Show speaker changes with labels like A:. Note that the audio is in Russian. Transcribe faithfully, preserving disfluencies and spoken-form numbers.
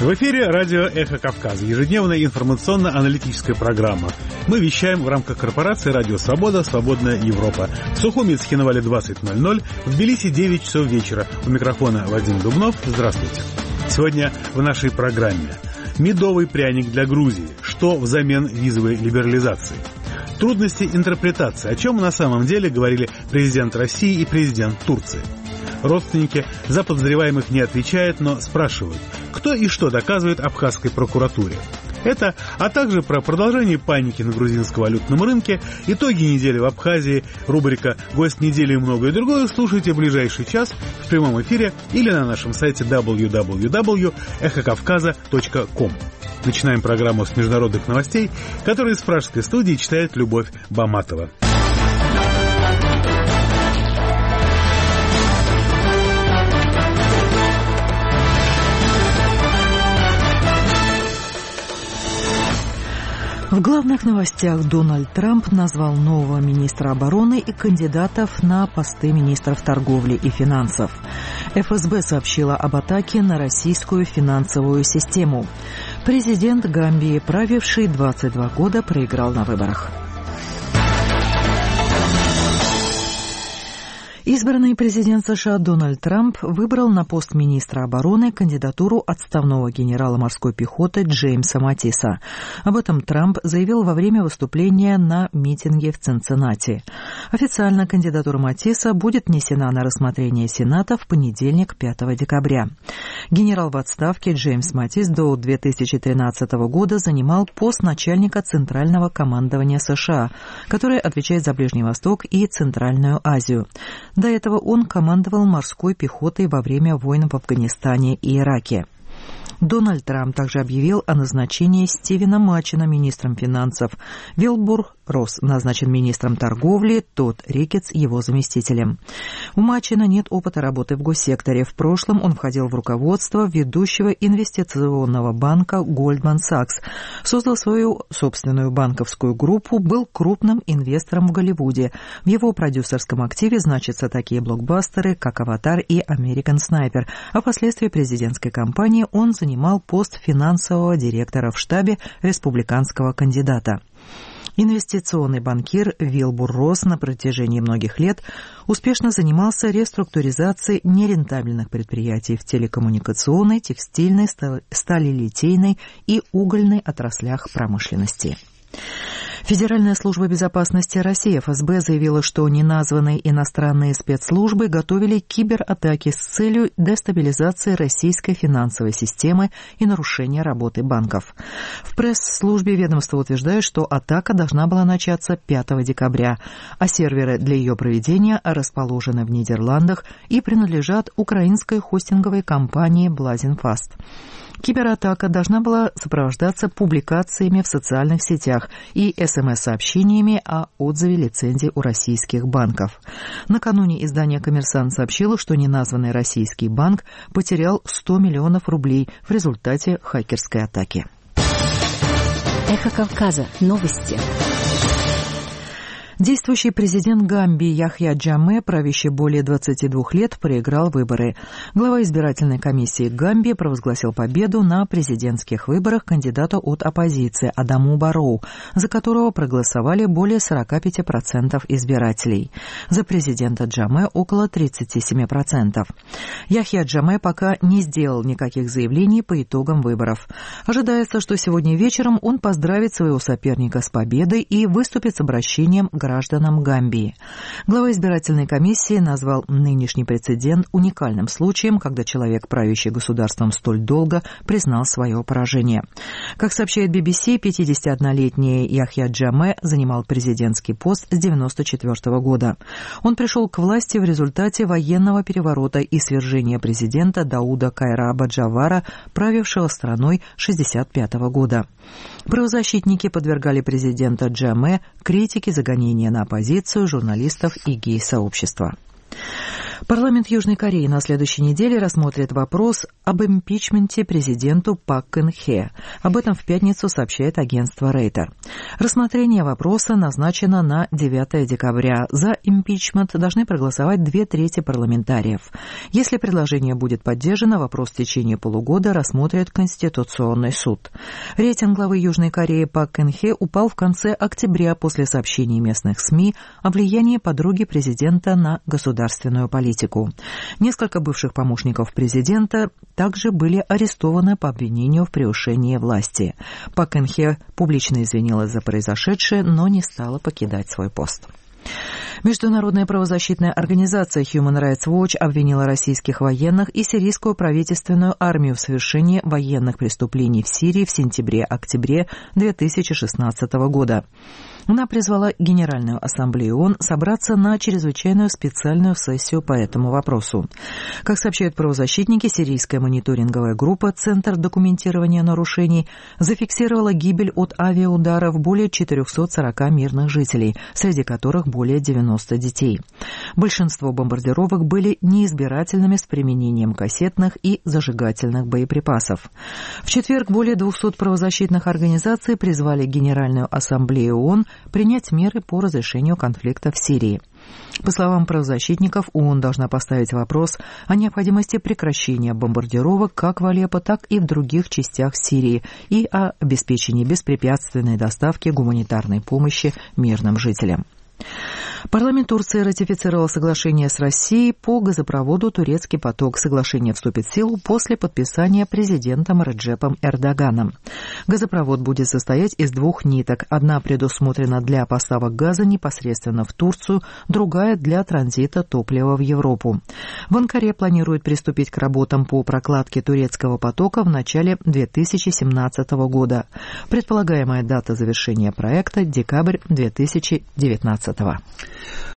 A: В эфире радио «Эхо Кавказа», ежедневная информационно-аналитическая программа. Мы вещаем в рамках корпорации «Радио Свобода. Свободная Европа». В Сухуми с Хинвали двадцать ноль ноль, в Тбилиси девять часов вечера. У микрофона Вадим Дубнов. Здравствуйте. Сегодня в нашей программе медовый пряник для Грузии. Что взамен визовой либерализации? Трудности интерпретации. О чем на самом деле говорили президент России и президент Турции? Родственники за подозреваемых не отвечают, но спрашивают, кто и что доказывает абхазской прокуратуре. Это, а также про продолжение паники на грузинском валютном рынке, итоги недели в Абхазии, рубрика «Гость недели» и многое другое слушайте в ближайший час в прямом эфире или на нашем сайте дабл ю дабл ю дабл ю точка эхо кавказа точка ком. Начинаем программу с международных новостей, которые из пражской студии читает Любовь Баматова.
B: В главных новостях Дональд Трамп назвал нового министра обороны и кандидатов на посты министров торговли и финансов. эф эс бэ сообщила об атаке на российскую финансовую систему. Президент Гамбии, правивший двадцать два года, проиграл на выборах. Избранный президент США Дональд Трамп выбрал на пост министра обороны кандидатуру отставного генерала морской пехоты Джеймса Матиса. Об этом Трамп заявил во время выступления на митинге в Цинциннати. Официально кандидатура Матиса будет внесена на рассмотрение Сената в понедельник, пятого декабря. Генерал в отставке Джеймс Матис до две тысячи тринадцатого года занимал пост начальника Центрального командования США, который отвечает за Ближний Восток и Центральную Азию. До этого он командовал морской пехотой во время войн в Афганистане и Ираке. Дональд Трамп также объявил о назначении Стивена Мачина министром финансов. Вилбур Росс назначен министром торговли, Тодд Рикетс его заместителем. У Мачина нет опыта работы в госсекторе. В прошлом он входил в руководство ведущего инвестиционного банка Goldman Sachs, создал свою собственную банковскую группу, был крупным инвестором в Голливуде. В его продюсерском активе значатся такие блокбастеры, как «Аватар» и «Американ Снайпер», а впоследствии президентской кампании он занимал пост финансового директора в штабе республиканского кандидата. Инвестиционный банкир Вилбур Росс на протяжении многих лет успешно занимался реструктуризацией нерентабельных предприятий в телекоммуникационной, текстильной, сталелитейной и угольной отраслях промышленности. Федеральная служба безопасности России эф эс бэ заявила, что неназванные иностранные спецслужбы готовили кибератаки с целью дестабилизации российской финансовой системы и нарушения работы банков. В пресс-службе ведомства утверждают, что атака должна была начаться пятого декабря, а серверы для ее проведения расположены в Нидерландах и принадлежат украинской хостинговой компании Blazingfast. Кибератака должна была сопровождаться публикациями в социальных сетях и эс эм эс-сообщениями о отзыве лицензий у российских банков. Накануне издание «Коммерсант» сообщило, что неназванный российский банк потерял сто миллионов рублей в результате хакерской атаки.
C: Эхо Кавказа. Новости.
B: Действующий президент Гамбии Яхья Джаме, правящий более двадцати двух лет, проиграл выборы. Глава избирательной комиссии Гамбии провозгласил победу на президентских выборах кандидата от оппозиции Адаму Барроу, за которого проголосовали более сорок пять процентов избирателей. За президента Джаме около тридцать семь процентов. Яхья Джаме пока не сделал никаких заявлений по итогам выборов. Ожидается, что сегодня вечером он поздравит своего соперника с победой и выступит с обращением к гражданам Гамбии. Глава избирательной комиссии назвал нынешний прецедент уникальным случаем, когда человек, правящий государством столь долго, признал свое поражение. Как сообщает би би си, пятидесятиоднолетний Яхья Джаме занимал президентский пост с девяносто четвёртого года. Он пришел к власти в результате военного переворота и свержения президента Дауда Кайраба Джавара, правившего страной с шестьдесят пятого года. Правозащитники подвергали президента Джаме критике за гонения на оппозицию, журналистов и гей-сообщества. Парламент Южной Кореи на следующей неделе рассмотрит вопрос об импичменте президенту Пак Кын Хе. Об этом в пятницу сообщает агентство Рейтер. Рассмотрение вопроса назначено на девятое декабря. За импичмент должны проголосовать две трети парламентариев. Если предложение будет поддержано, вопрос в течение полугода рассмотрит Конституционный суд. Рейтинг главы Южной Кореи Пак Кын Хе упал в конце октября после сообщений местных СМИ о влиянии подруги президента на государственную политику. Несколько бывших помощников президента также были арестованы по обвинению в превышении власти. Пак Кын Хе публично извинилась за произошедшее, но не стала покидать свой пост. Международная правозащитная организация Human Rights Watch обвинила российских военных и сирийскую правительственную армию в совершении военных преступлений в Сирии в сентябре-октябре две тысячи шестнадцатого года. Она призвала Генеральную ассамблею ООН собраться на чрезвычайную специальную сессию по этому вопросу. Как сообщают правозащитники, сирийская мониторинговая группа «Центр документирования нарушений» зафиксировала гибель от авиаударов более четырехсот сорока мирных жителей, среди которых более девяноста детей. Большинство бомбардировок были неизбирательными с применением кассетных и зажигательных боеприпасов. В четверг более двухсот правозащитных организаций призвали Генеральную ассамблею ООН принять меры по разрешению конфликта в Сирии. По словам правозащитников, ООН должна поставить вопрос о необходимости прекращения бомбардировок как в Алеппо, так и в других частях Сирии и о обеспечении беспрепятственной доставки гуманитарной помощи мирным жителям. Парламент Турции ратифицировал соглашение с Россией по газопроводу «Турецкий поток». Соглашение вступит в силу после подписания президентом Реджепом Эрдоганом. Газопровод будет состоять из двух ниток. Одна предусмотрена для поставок газа непосредственно в Турцию, другая для транзита топлива в Европу. В Анкаре планируют приступить к работам по прокладке «Турецкого потока» в начале две тысячи семнадцатого года. Предполагаемая дата завершения проекта – декабрь две тысячи девятнадцатого.